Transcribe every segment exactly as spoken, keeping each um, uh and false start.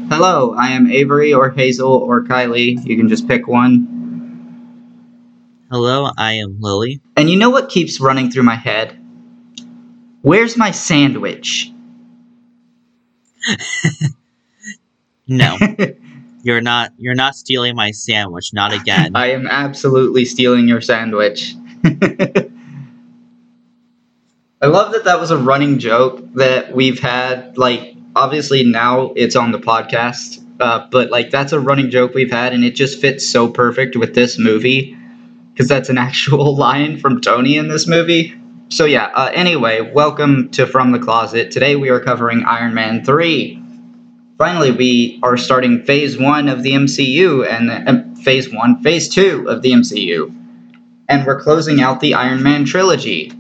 Hello, I am Avery or Hazel or Kylie. You can just pick one. Hello, I am Lily. And you know what keeps running through my head? Where's my sandwich? No, you're not. You're not stealing my sandwich. Not again. I am absolutely stealing your sandwich. I love that that was a running joke that we've had, like, obviously now it's on the podcast, uh, but, like, that's a running joke we've had, and it just fits so perfect with this movie, because that's an actual line from Tony in this movie. So, yeah, uh, anyway, welcome to From the Closet. Today we are covering Iron Man three. Finally, we are starting Phase one of the M C U, and uh, Phase one, Phase two of the M C U, and we're closing out the Iron Man trilogy.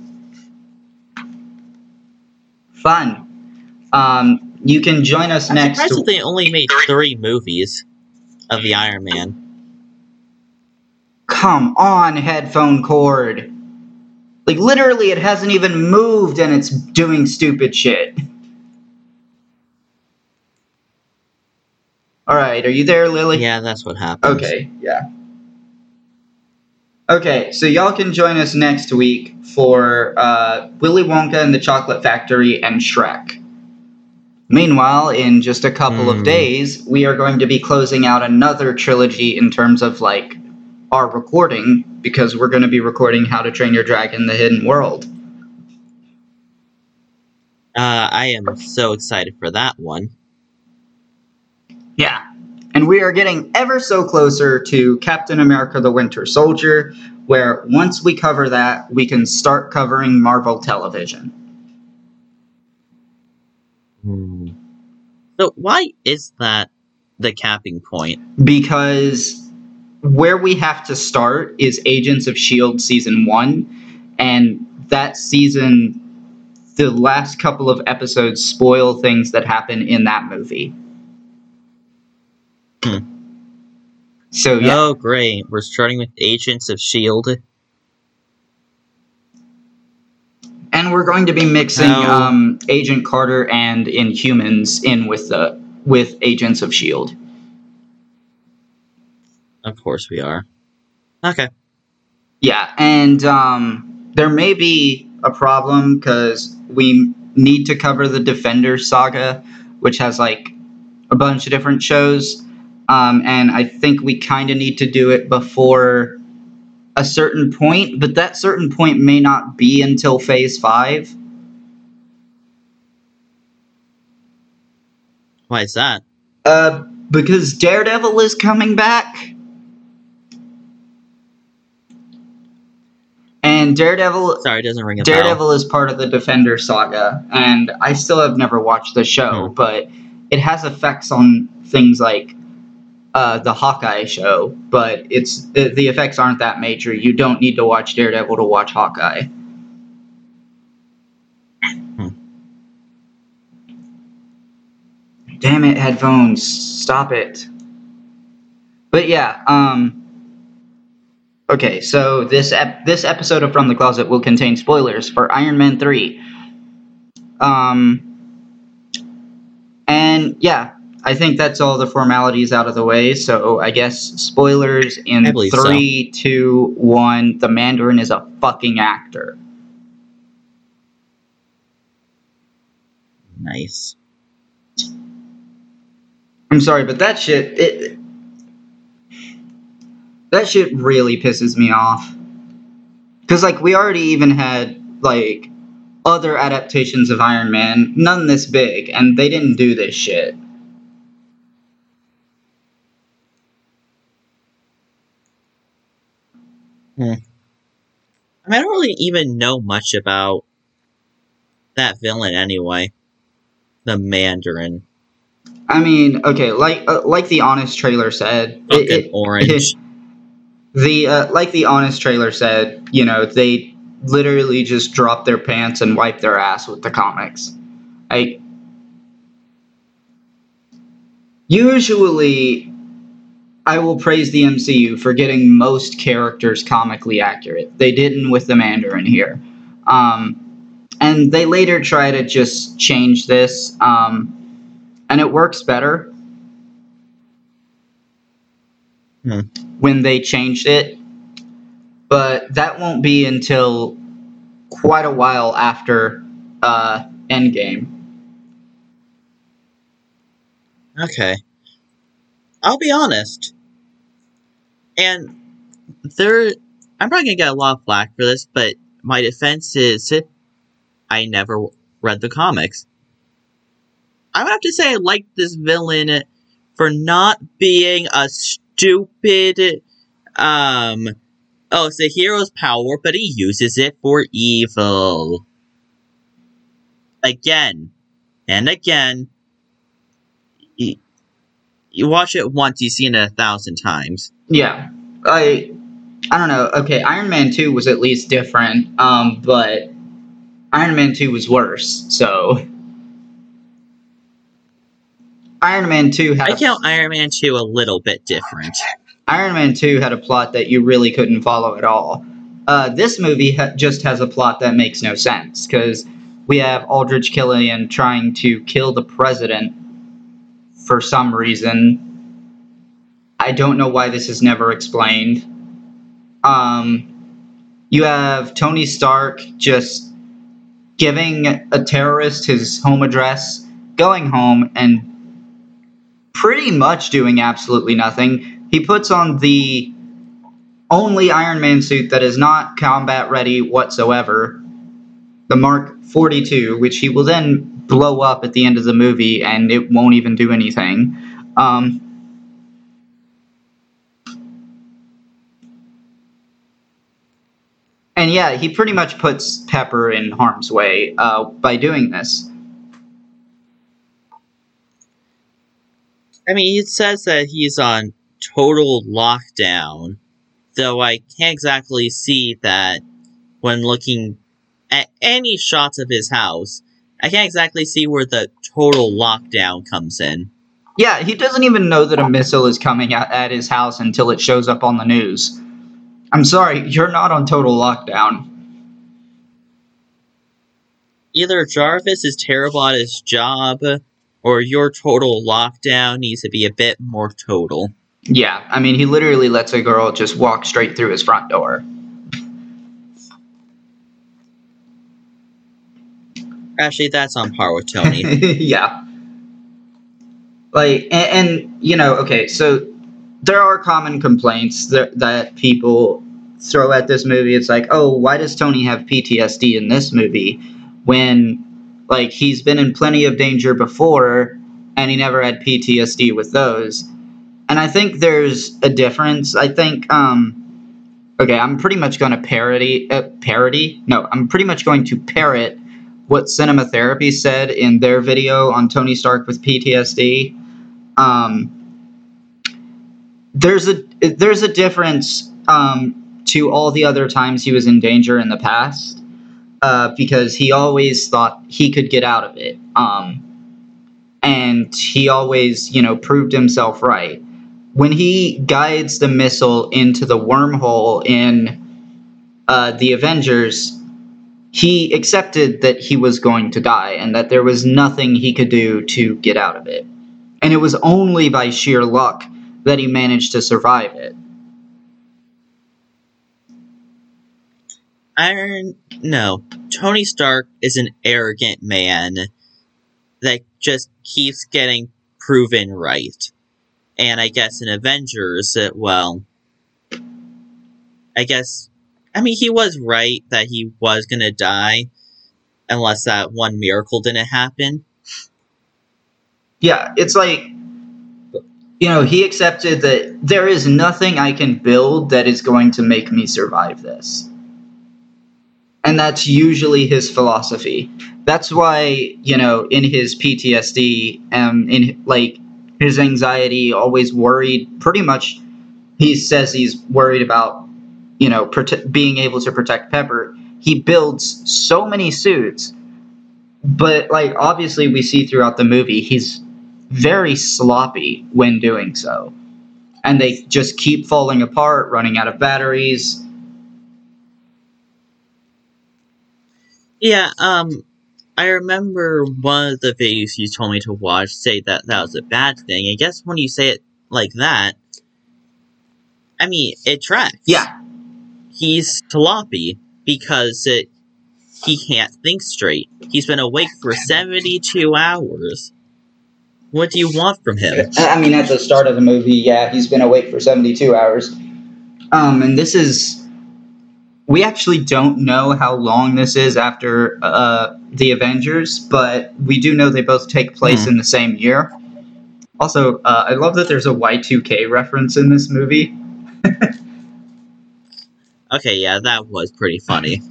Fun. Um, you can join us I'm next. surprised that they only made three movies of the Iron Man. Come on, headphone cord. Like, literally, it hasn't even moved and it's doing stupid shit. Alright, are you there, Lily? Yeah, that's what happens. Okay, yeah. Okay, so y'all can join us next week for uh, Willy Wonka and the Chocolate Factory and Shrek. Meanwhile, in just a couple Mm. of days, we are going to be closing out another trilogy in terms of, like, our recording, because we're going to be recording How to Train Your Dragon: The Hidden World. Uh, I am so excited for that one. Yeah. And we are getting ever so closer to Captain America the Winter Soldier, where once we cover that, we can start covering Marvel Television. Hmm. So why is that the capping point? Because where we have to start is Agents of S H I E L D Season one, and that season, the last couple of episodes spoil things that happen in that movie. Hmm. So, yeah. Oh, great. We're starting with Agents of S H I E L D. And we're going to be mixing How- um, Agent Carter and Inhumans in with the with Agents of S H I E L D. Of course we are. Okay. Yeah, and um, there may be a problem because we need to cover the Defender saga, which has like a bunch of different shows, um, and I think we kind of need to do it before a certain point, but that certain point may not be until Phase five. Why is that? Uh, because Daredevil is coming back. And Daredevil... Sorry, it doesn't ring a bell. Daredevil is part of the Defender saga, and I still have never watched the show, Hmm. but it has effects on things like uh, the Hawkeye show, but it's the, the effects aren't that major. You don't need to watch Daredevil to watch Hawkeye. Hmm. Damn it, headphones. Stop it. But yeah, um... okay, so this ep- this episode of From the Closet will contain spoilers for Iron Man three. Um... And yeah, I think that's all the formalities out of the way, so I guess spoilers in I believe three, two, one, the Mandarin is a fucking actor. Nice. I'm sorry, but that shit, it, that shit really pisses me off. Because, like, we already even had, like, other adaptations of Iron Man, none this big, and they didn't do this shit. Hmm. I mean, I don't really even know much about that villain anyway. The Mandarin. I mean, okay, like uh, like the Honest trailer said, Fucking it, it, orange. the uh, like the Honest trailer said, you know, they literally just drop their pants and wipe their ass with the comics. Like, usually, I will praise the M C U for getting most characters comically accurate. They didn't with the Mandarin here. Um, and they later try to just change this, um, and it works better. Hmm. when they changed it, but that won't be until quite a while after uh, Endgame. Okay. I'll be honest. And there, I'm probably gonna get a lot of flack for this, but my defense is I never read the comics. I would have to say I like this villain for not being a stupid, um, oh, it's a hero's power, but he uses it for evil. Again, and again, you, you watch it once, you've seen it a thousand times. Yeah, I I don't know. Okay, Iron Man two was at least different, um, but Iron Man two was worse. So Iron Man two had I a, count Iron Man two a little bit different. Iron Man two had a plot that you really couldn't follow at all. Uh, this movie ha- just has a plot that makes no sense because we have Aldrich Killian trying to kill the president for some reason. I don't know why this is never explained. Um, you have Tony Stark just giving a terrorist his home address, going home, and pretty much doing absolutely nothing. He puts on the only Iron Man suit that is not combat ready whatsoever, the Mark forty-two, which he will then blow up at the end of the movie and it won't even do anything. Um, and yeah, he pretty much puts Pepper in harm's way uh, by doing this. I mean, it says that he's on total lockdown, though I can't exactly see that when looking at any shots of his house. I can't exactly see where the total lockdown comes in. Yeah, he doesn't even know that a missile is coming at, at his house until it shows up on the news. I'm sorry, you're not on total lockdown. Either Jarvis is terrible at his job, or your total lockdown needs to be a bit more total. Yeah, I mean, he literally lets a girl just walk straight through his front door. Actually, that's on par with Tony. Yeah. Like, and, and, you know, okay, so there are common complaints that, that people throw at this movie. It's like, oh, why does Tony have P T S D in this movie when, like, he's been in plenty of danger before and he never had P T S D with those? And I think there's a difference. I think, um, okay, I'm pretty much going to parody, uh, parody? No, I'm pretty much going to parrot what Cinema Therapy said in their video on Tony Stark with P T S D. Um, there's a there's a difference um, to all the other times he was in danger in the past, uh, because he always thought he could get out of it, um, and he always, you know, proved himself right. When he guides the missile into the wormhole in uh, the Avengers, he accepted that he was going to die and that there was nothing he could do to get out of it. And it was only by sheer luck that he managed to survive it. Iron, no. Tony Stark is an arrogant man that just keeps getting proven right. And I guess in Avengers, uh, well, I guess, I mean, he was right that he was gonna die, unless that one miracle didn't happen. Yeah, it's like, you know, he accepted that there is nothing I can build that is going to make me survive this. And that's usually his philosophy. That's why, you know, in his P T S D, um, in like his anxiety, always worried, pretty much, he says he's worried about, you know, prote- being able to protect Pepper. He builds so many suits, but like obviously we see throughout the movie, he's very sloppy when doing so. And they just keep falling apart, running out of batteries. Yeah, um, I remember one of the videos you told me to watch say that that was a bad thing. I guess when you say it like that, I mean, it tracks. Yeah. He's sloppy because it, he can't think straight. He's been awake for seventy-two hours. What do you want from him? I mean, at the start of the movie, yeah, he's been awake for seventy-two hours. Um, and this is... We actually don't know how long this is after uh, the Avengers, but we do know they both take place Hmm. in the same year. Also, uh, I love that there's a Y two K reference in this movie. Okay, yeah, that was pretty funny.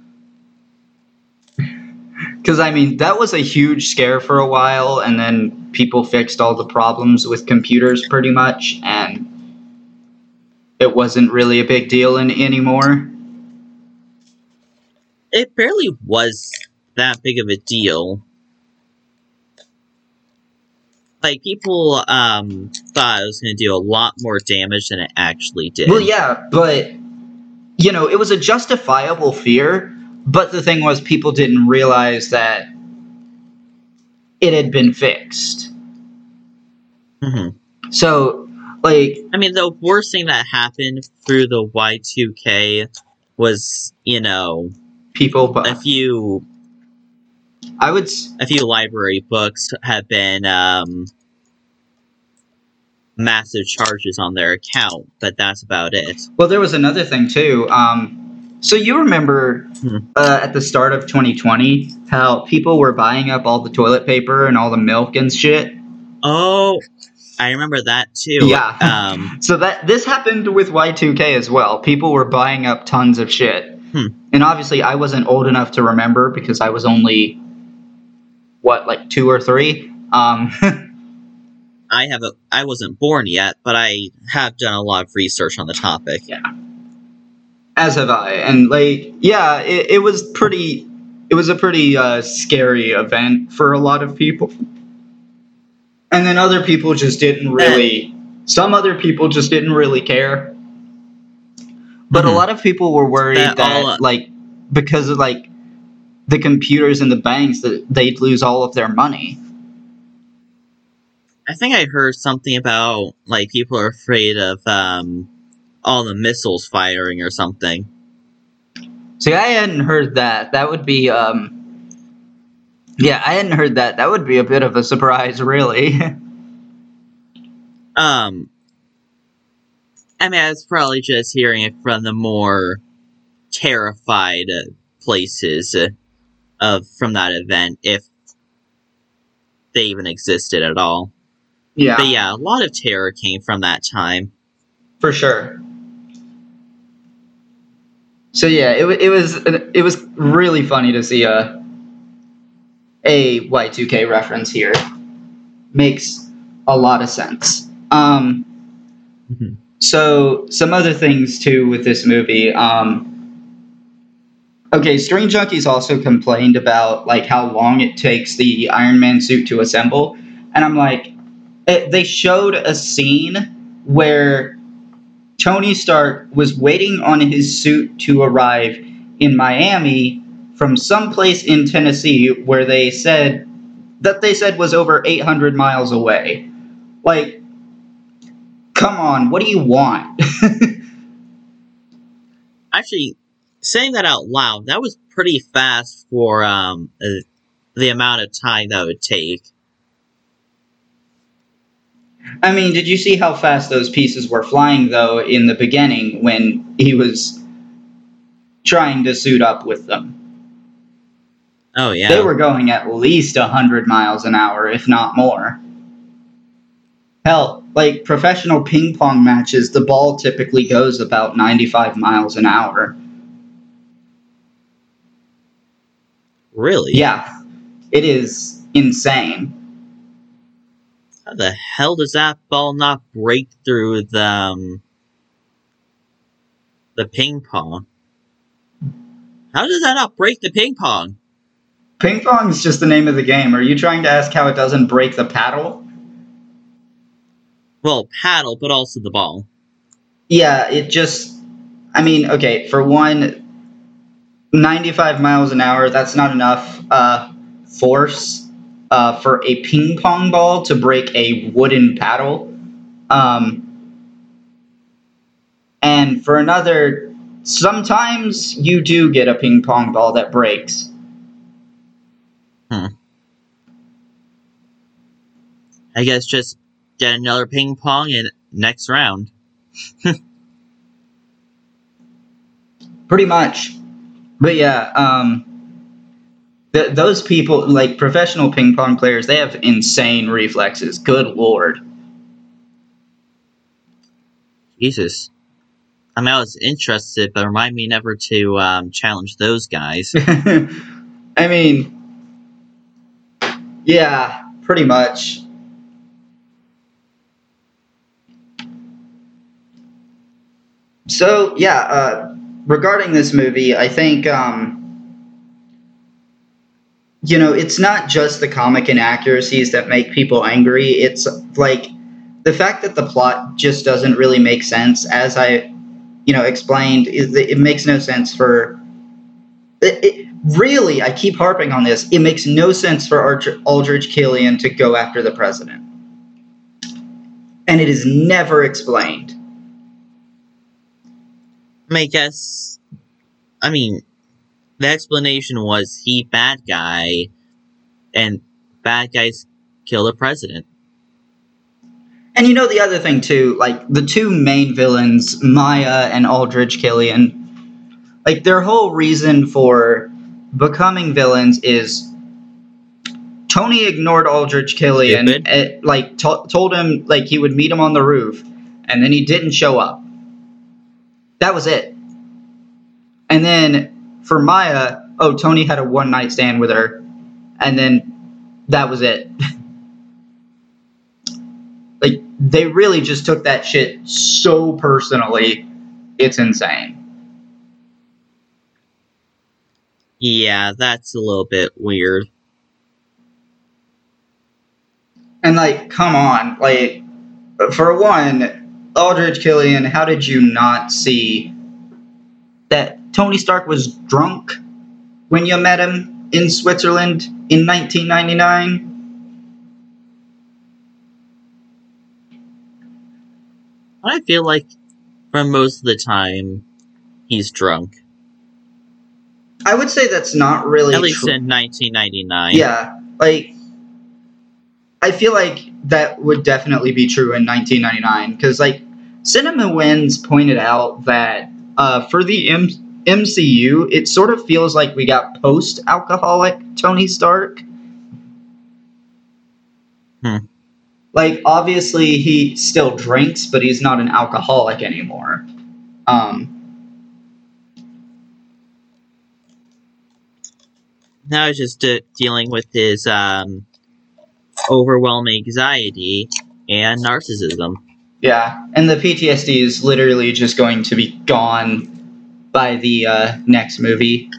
Because, I mean, that was a huge scare for a while, and then people fixed all the problems with computers pretty much, and it wasn't really a big deal in, anymore. It barely was that big of a deal. Like, people um, thought it was going to do a lot more damage than it actually did. Well, yeah, but, you know, it was a justifiable fear, but the thing was people didn't realize that it had been fixed. Mm-hmm. So, like... I mean, the worst thing that happened through the Y two K was, you know... People... A few... I would... A few library books have been, um... massive charges on their account, but that's about it. Well, there was another thing, too. Um, so you remember hmm. uh, at the start of twenty twenty how people were buying up all the toilet paper and all the milk and shit? Oh, I remember that, too. Yeah. Um, so that this happened with Y two K as well. People were buying up tons of shit. Hmm. And obviously, I wasn't old enough to remember because I was only, what, like two or three? Um... I have a, I wasn't born yet, but I have done a lot of research on the topic. Yeah. As have I. And, like, yeah, it, it was pretty... It was a pretty uh, scary event for a lot of people. And then other people just didn't really... Some other people just didn't really care. But Mhm. a lot of people were worried That that, all, uh, like, because of, like, the computers in the banks, that they'd lose all of their money. I think I heard something about, like, people are afraid of um, all the missiles firing or something. See, I hadn't heard that. That would be, um... Yeah, I hadn't heard that. That would be a bit of a surprise, really. um, I mean, I was probably just hearing it from the more terrified uh, places uh, of from that event, if they even existed at all. Yeah. But yeah, a lot of terror came from that time. For sure. So yeah, it, it was it was really funny to see a a Y two K reference here. Makes a lot of sense. Um, mm-hmm. So some other things too with this movie. Um, okay, String Junkies also complained about like how long it takes the Iron Man suit to assemble, and I'm like, it, they showed a scene where Tony Stark was waiting on his suit to arrive in Miami from someplace in Tennessee where they said that they said was over eight hundred miles away. Like, come on, what do you want? Actually, saying that out loud, that was pretty fast for um, uh, the amount of time that would take. I mean, did you see how fast those pieces were flying, though, in the beginning when he was trying to suit up with them? Oh, yeah. They were going at least one hundred miles an hour, if not more. Hell, like professional ping pong matches, the ball typically goes about ninety-five miles an hour. Really? Yeah, it is insane. How the hell does that ball not break through the um, the ping pong? How does that not break the ping pong? Ping pong is just the name of the game. Are you trying to ask how it doesn't break the paddle? Well, paddle, but also the ball. Yeah, it just... I mean, okay, for one, ninety-five miles an hour, that's not enough uh, force uh, for a ping pong ball to break a wooden paddle. Um, And for another, sometimes you do get a ping pong ball that breaks. Hmm. I guess just get another ping pong in next round. Pretty much. But yeah, um, th- those people, like professional ping pong players, they have insane reflexes. Good lord. Jesus. I mean, I was interested, but remind me never to um, challenge those guys. I mean, yeah, pretty much. So, yeah, uh, regarding this movie, I think, um, you know, it's not just the comic inaccuracies that make people angry. It's like the fact that the plot just doesn't really make sense, as I, you know, explained, is that it makes no sense for. It, it, really, I keep harping on this. It makes no sense for Arch- Aldrich Killian to go after the president. And it is never explained. I mean, I guess. I mean, the explanation was he bad guy, and bad guys kill the president. And you know the other thing too, like the two main villains, Maya and Aldrich Killian, like their whole reason for becoming villains is Tony ignored Aldrich Killian, uh, like to- told him like he would meet him on the roof, and then he didn't show up. That was it. And then for Maya, oh, Tony had a one night stand with her, and then that was it. Like, they really just took that shit so personally. It's insane. Yeah, that's a little bit weird. And, like, come on. Like, for one, Aldrich Killian, how did you not see that Tony Stark was drunk when you met him in Switzerland in nineteen ninety-nine? I feel like for most of the time, he's drunk. I would say that's not really At least true. in nineteen ninety-nine. Yeah, like, I feel like that would definitely be true in nineteen ninety-nine, because, like, Cinema Wins pointed out that uh, for the M- M C U, it sort of feels like we got post-alcoholic Tony Stark. Hmm. Like, obviously, he still drinks, but he's not an alcoholic anymore. Um, now he's just uh, dealing with his um, overwhelming anxiety and narcissism. yeah, and the P T S D is literally just going to be gone by the uh, next movie.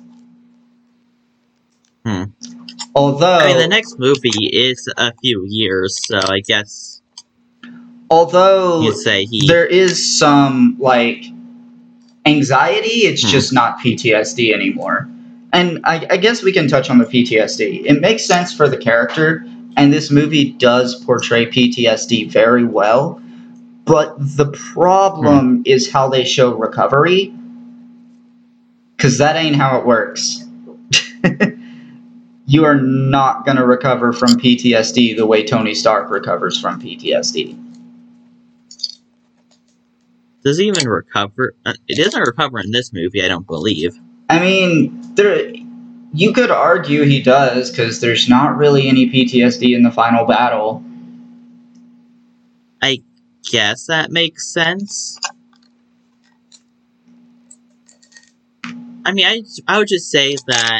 Hmm. Although, I mean, the next movie is a few years, so I guess. Although you'd say he there is some like anxiety, it's hmm. just not P T S D anymore. And I, I guess we can touch on the P T S D. It makes sense for the character, and this movie does portray P T S D very well. But the problem hmm. is how they show recovery, because that ain't how it works. You are not going to recover from P T S D the way Tony Stark recovers from P T S D. Does he even recover? Uh, it doesn't recover in this movie, I don't believe. I mean, there, you could argue he does, because there's not really any P T S D in the final battle. I guess that makes sense. I mean, I, I would just say that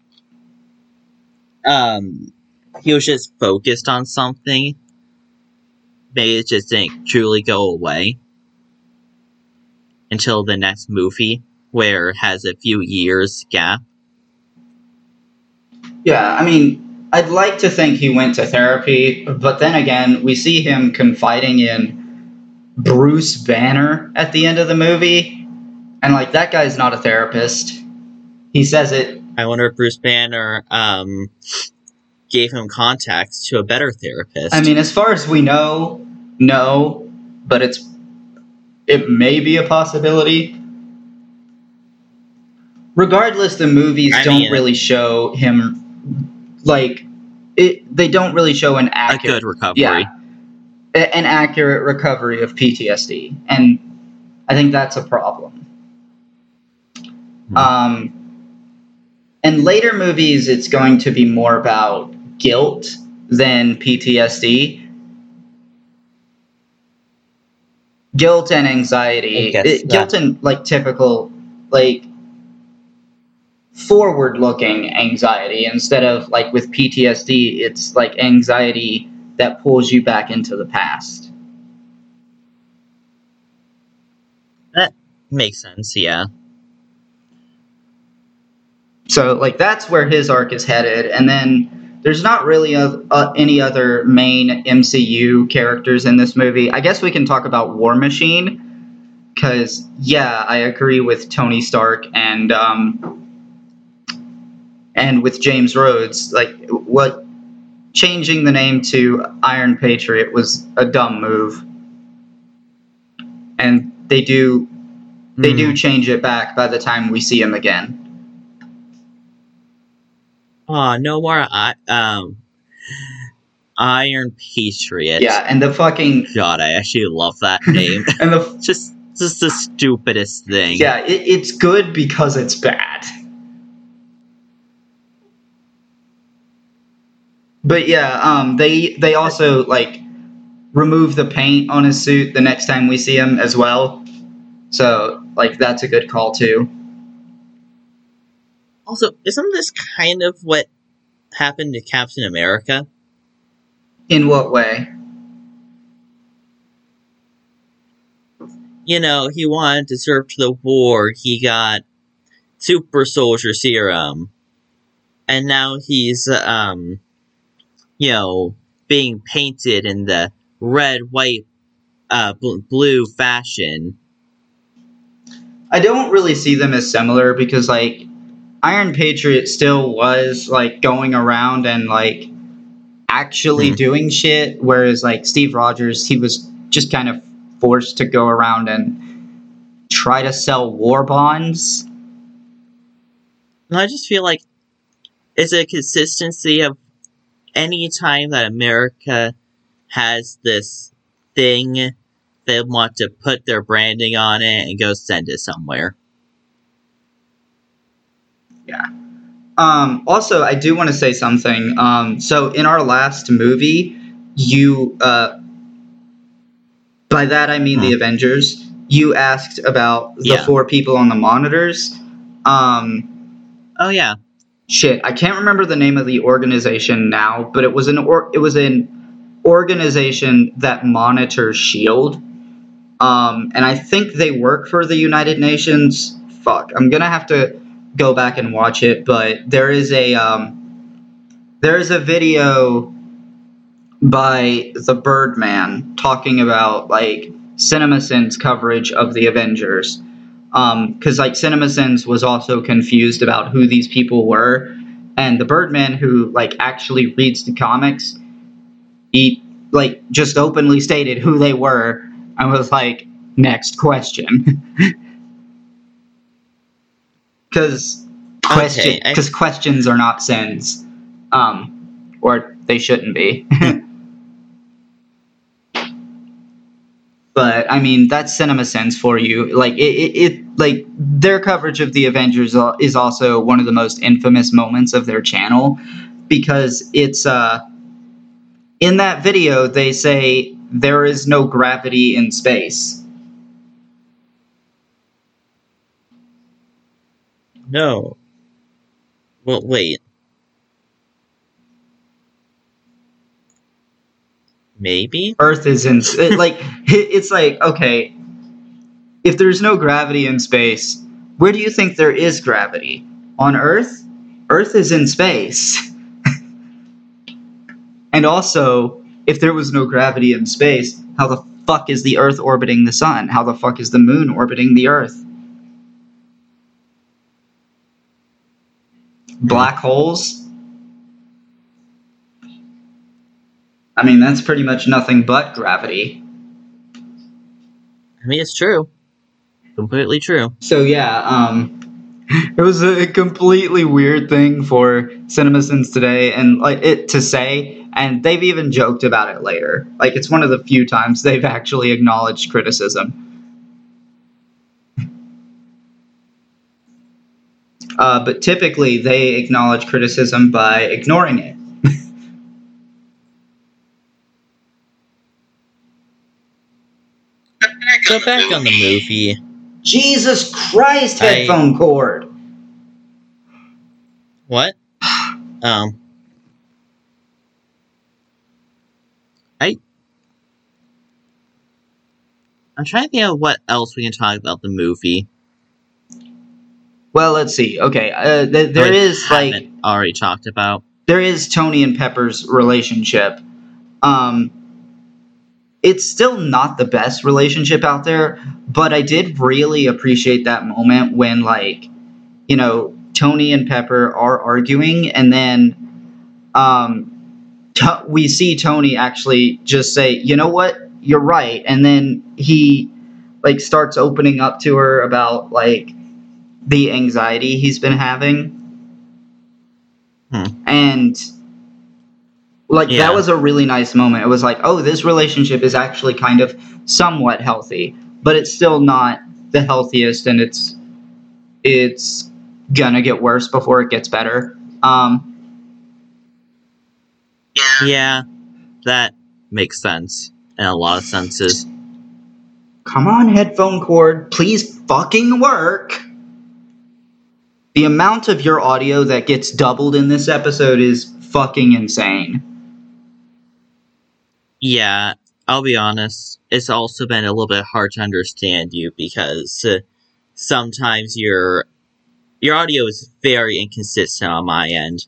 um, he was just focused on something. Maybe it just didn't truly go away until the next movie, where it has a few years gap. Yeah, I mean, I'd like to think he went to therapy, but then again, we see him confiding in Bruce Banner at the end of the movie, and like, that guy's not a therapist. He says it. I wonder if Bruce Banner um, gave him contacts to a better therapist. I mean, as far as we know, no, but it's it may be a possibility. Regardless, the movies I don't mean, really show him like it. They don't really show an a accurate, good recovery. yeah, a- an accurate recovery of P T S D, and I think that's a problem. Hmm. Um, in later movies, it's going to be more about guilt than P T S D. Guilt and I anxiety. guess It, guilt that. and like typical, like forward-looking anxiety instead of like with P T S D, it's like anxiety that pulls you back into the past. That makes sense, yeah. So like that's where his arc is headed, and then there's not really a, uh, any other main M C U characters in this movie. I guess we can talk about War Machine because yeah, I agree with Tony Stark and um, and with James Rhodes. Like what changing the name to Iron Patriot was a dumb move, and they do they do Mm. change it back by the time we see him again. Oh, no more I um Iron Patriot. Yeah, and the fucking God, I actually love that name. and the just just the stupidest thing. yeah, it, it's good because it's bad. But yeah, um, they they also like remove the paint on his suit the next time we see him as well. So like that's a good call too. Also, isn't this kind of what happened to Captain America? In what way? You know, he wanted to serve to the war. He got super soldier serum, and now he's um, you know, being painted in the red, white, uh, bl- blue fashion. I don't really see them as similar because like Iron Patriot still was like going around and like actually Hmm. doing shit, whereas like Steve Rogers, he was just kind of forced to go around and try to sell war bonds. And I just feel like it's a consistency of any time that America has this thing, they want to put their branding on it and go send it somewhere. Yeah. Um, also, I do want to say something. Um, so in our last movie, you uh, by that I mean Hmm. the Avengers. You asked about the Yeah. four people on the monitors. Um, Oh yeah. shit, I can't remember the name of the organization now, but it was an or- it was an organization that monitors SHIELD. Um, and I think they work for the United Nations. Fuck, I'm gonna have to go back and watch it, but there is a um, there is a video by the Birdman talking about like CinemaSins coverage of the Avengers, because um, like CinemaSins was also confused about who these people were, and the Birdman who like actually reads the comics, he like just openly stated who they were. I was like, next question. Because question, Okay. I, because questions are not sins, um, or they shouldn't be. But I mean, that's CinemaSins for you. Like it, it, it, like their coverage of the Avengers is also one of the most infamous moments of their channel, because it's uh, in that video they say there is no gravity in space. no. Well, wait. Maybe? Earth is in it, like it's like okay, if there's no gravity in space, where do you think there is gravity? On Earth? Earth is in space. And also, if there was no gravity in space, how the fuck is the Earth orbiting the sun? How the fuck is the moon orbiting the Earth? Black holes? I mean, that's pretty much nothing but gravity. I mean, it's true. Completely true. So yeah, um, it was a completely weird thing for CinemaSins today, and like it to say, and they've even joked about it later. Like it's one of the few times they've actually acknowledged criticism. Uh, but typically, they acknowledge criticism by ignoring it. So back on the movie. Jesus Christ, I- headphone cord. What? Um. I. I'm trying to think of what else we can talk about the movie. Well, let's see. Okay, uh, th- there we is like haven't already talked about. there is Tony and Pepper's relationship. Um, it's still not the best relationship out there, but I did really appreciate that moment when, like, you know, Tony and Pepper are arguing, and then um, t- we see Tony actually just say, "You know what? You're right," and then he like starts opening up to her about like the anxiety he's been having, Hmm. and like Yeah. that was a really nice moment. It was like, oh, this relationship is actually kind of somewhat healthy, but it's still not the healthiest, and it's it's gonna get worse before it gets better. Um, Yeah, that makes sense in a lot of senses. come on, headphone cord, please fucking work. The amount of your audio that gets doubled in this episode is fucking insane. Yeah, I'll be honest. It's also been a little bit hard to understand you because uh, sometimes your your audio is very inconsistent on my end.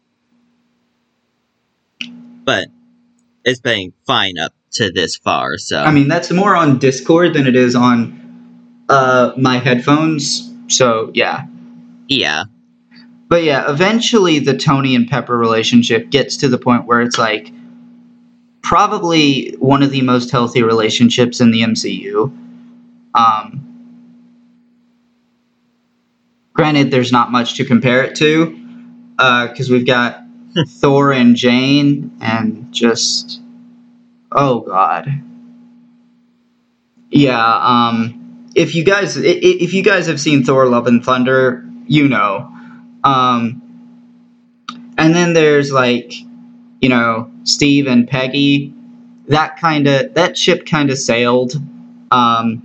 But it's been fine up to this far, so... I mean, that's more on Discord than it is on uh, my headphones, so yeah. Yeah. But yeah, eventually the Tony and Pepper relationship gets to the point where it's like probably one of the most healthy relationships in the M C U. Um, granted, there's not much to compare it to, because uh, we've got Thor and Jane, and just oh god, yeah. Um, if you guys, if you guys have seen Thor: Love and Thunder, you know. Um, and then there's like, you know, Steve and Peggy. That kind of that ship kind of sailed. Um,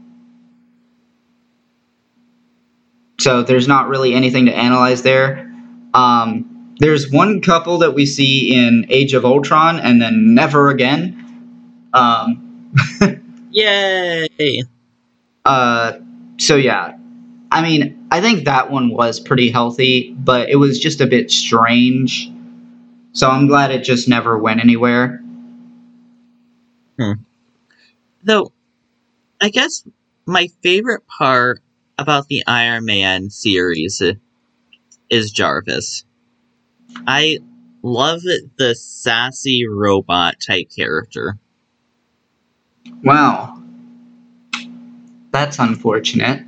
so there's not really anything to analyze there. Um, there's one couple that we see in Age of Ultron, and then never again. Um, Yay! Uh, so yeah, I mean, I think that one was pretty healthy, but it was just a bit strange. So I'm glad it just never went anywhere. Hmm. Though, I guess my favorite part about the Iron Man series is Jarvis. I love the sassy robot type character. Wow. That's unfortunate.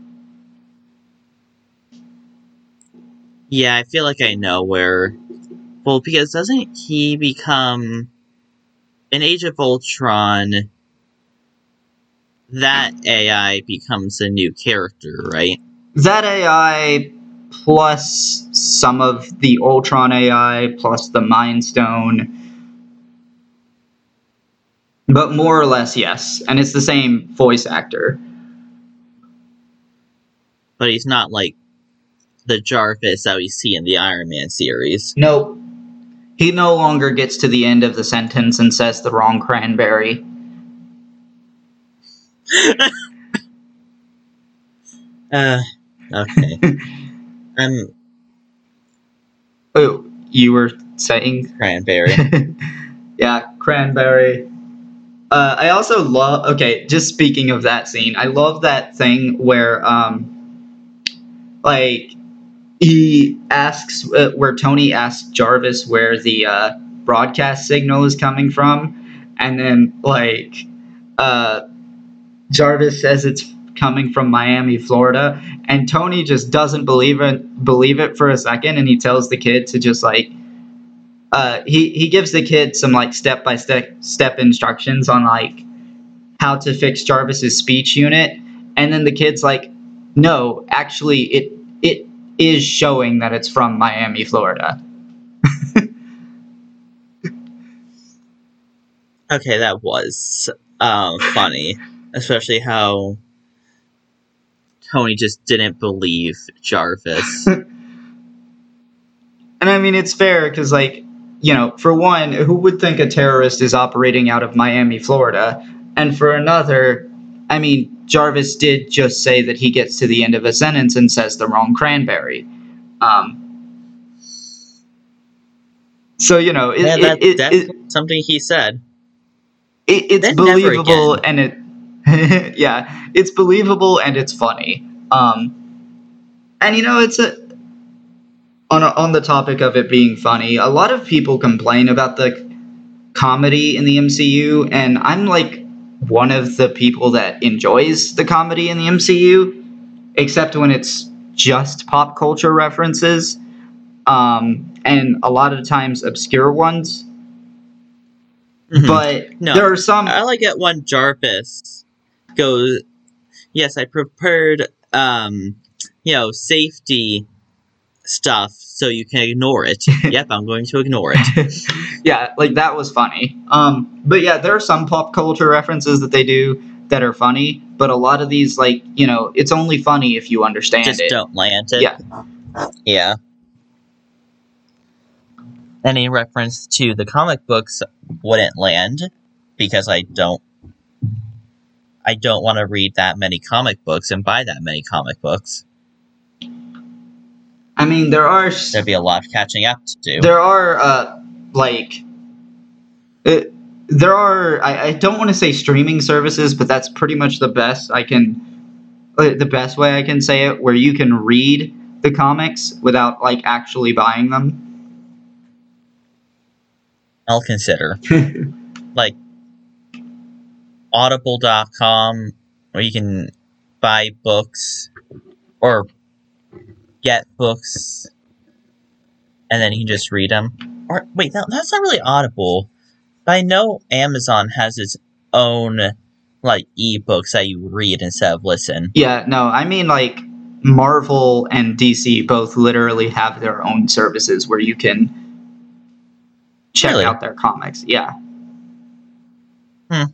Yeah, I feel like I know where... Well, because doesn't he become... In Age of Ultron, that A I becomes a new character, right? That A I plus some of the Ultron A I plus the Mind Stone. But more or less, yes. And it's the same voice actor. But he's not like the Jarvis that we see in the Iron Man series. Nope. He no longer gets to the end of the sentence and says the wrong cranberry. uh, okay. um. Oh, you were saying? Cranberry. Yeah, cranberry. Uh, I also love... Okay, just speaking of that scene, I love that thing where, um, like, he asks... Uh, where Tony asks Jarvis where the uh, broadcast signal is coming from, and then, like, uh, Jarvis says it's coming from Miami, Florida, and Tony just doesn't believe it believe it for a second, and he tells the kid to just like uh, he he gives the kid some like step by step step instructions on like how to fix Jarvis's speech unit, and then the kid's like, no, actually, it it is showing that it's from Miami, Florida. Okay, that was um, funny, especially how Tony just didn't believe Jarvis. And I mean, it's fair because, like, you know, for one, who would think a terrorist is operating out of Miami, Florida? And for another, I mean, Jarvis did just say that he gets to the end of a sentence and says the wrong cranberry. Um, so, you know, it, yeah, that, it, it, that's it, something he said. It, it's Then never believable again. and it, yeah, it's believable and it's funny. Um, and you know, it's a on a, on the topic of it being funny. A lot of people complain about the comedy in the M C U, and I'm like one of the people that enjoys the comedy in the M C U, except when it's just pop culture references, um, and a lot of times obscure ones. Mhm. But No, there are some. I like it when Jarvis goes, yes, I prepared, um, you know, safety stuff so you can ignore it. Yep, I'm going to ignore it. Yeah, like that was funny. Um, but yeah, there are some pop culture references that they do that are funny, but a lot of these, like, you know, it's only funny if you understand Just it. don't land it. Yeah. Yeah. Any reference to the comic books wouldn't land because I don't I don't want to read that many comic books and buy that many comic books. I mean, there are There'd be a lot of catching up to do. there are uh like uh, there are I, I don't want to say streaming services, but that's pretty much the best I can uh, the best way I can say it, where you can read the comics without like actually buying them. I'll consider. Like audible dot com, where you can buy books or get books and then you can just read them. Or wait, that, that's not really Audible. But I know Amazon has its own like ebooks that you read instead of listen. Yeah, no, I mean like Marvel and D C both literally have their own services where you can check Really? out their comics. Yeah. Hmm.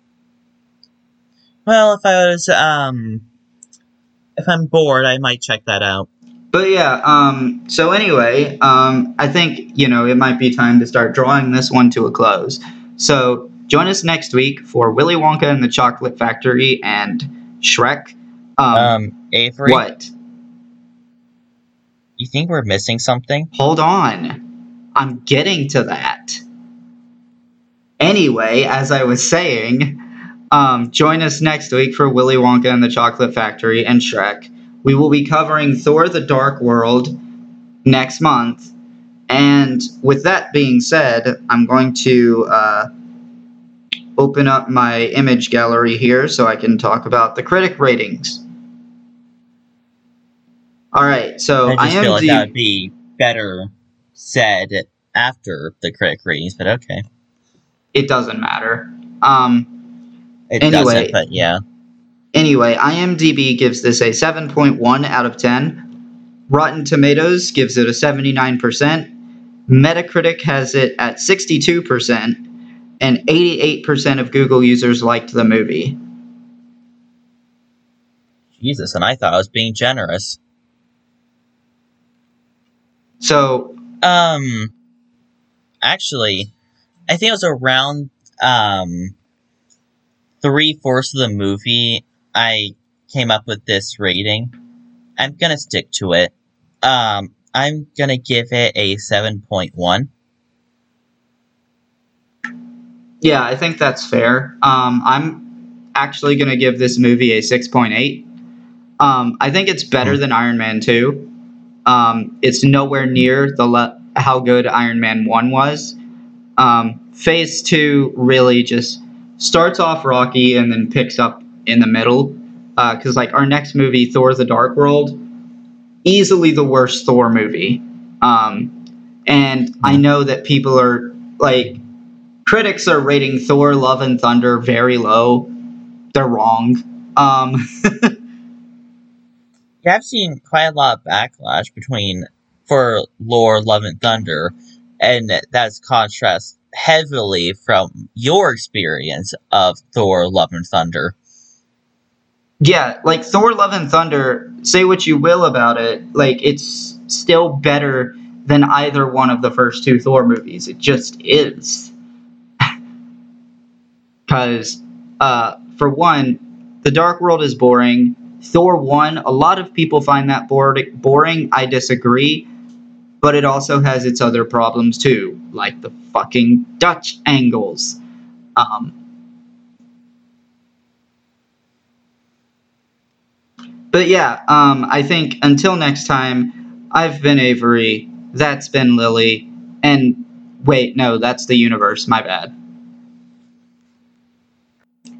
Well, if I was um if I'm bored, I might check that out. But yeah, um so anyway, um I think, you know, it might be time to start drawing this one to a close. So join us next week for Willy Wonka and the Chocolate Factory and Shrek. Um, Um, Avery, what? you think we're missing something? Hold on. I'm getting to that. Anyway, as I was saying, um, join us next week for Willy Wonka and the Chocolate Factory and Shrek. We will be covering Thor: The Dark World next month. And with that being said, I'm going to uh, open up my image gallery here so I can talk about the critic ratings. All right, so I just I M D B. feel like that would be better said after the critic ratings, but okay. It doesn't matter. Um, It anyway, doesn't, but yeah. Anyway, I M D B gives this a seven point one out of ten. Rotten Tomatoes gives it a seventy-nine percent. Metacritic has it at sixty-two percent. And eighty-eight percent of Google users liked the movie. Jesus, and I thought I was being generous. So, Um, actually, I think it was around, um, three-fourths of the movie I came up with this rating. I'm gonna stick to it. Um, I'm gonna give it a seven point one. yeah, I think that's fair. Um, I'm actually going to give this movie a six point eight. Um, I think it's better Hmm. than Iron Man two. Um, it's nowhere near the le- how good Iron Man one was. Um, Phase two really just starts off rocky and then picks up in the middle. Because, uh, like, our next movie, Thor the Dark World, easily the worst Thor movie. Um, and I know that people are, like, critics are rating Thor Love and Thunder very low. They're wrong. Um, yeah, I've seen quite a lot of backlash between for Lore, Love and Thunder, and that's contrast heavily from your experience of Thor, Love and Thunder. Yeah, like Thor Love and Thunder, say what you will about it, like it's still better than either one of the first two Thor movies. It just is. Because, uh, for one, The Dark World is boring. Thor one, a lot of people find that boring. I disagree. But it also has its other problems too, like the fucking Dutch angles. Um, But yeah, um, I think until next time, I've been Avery, that's been Lily, and wait, no, that's the universe, my bad.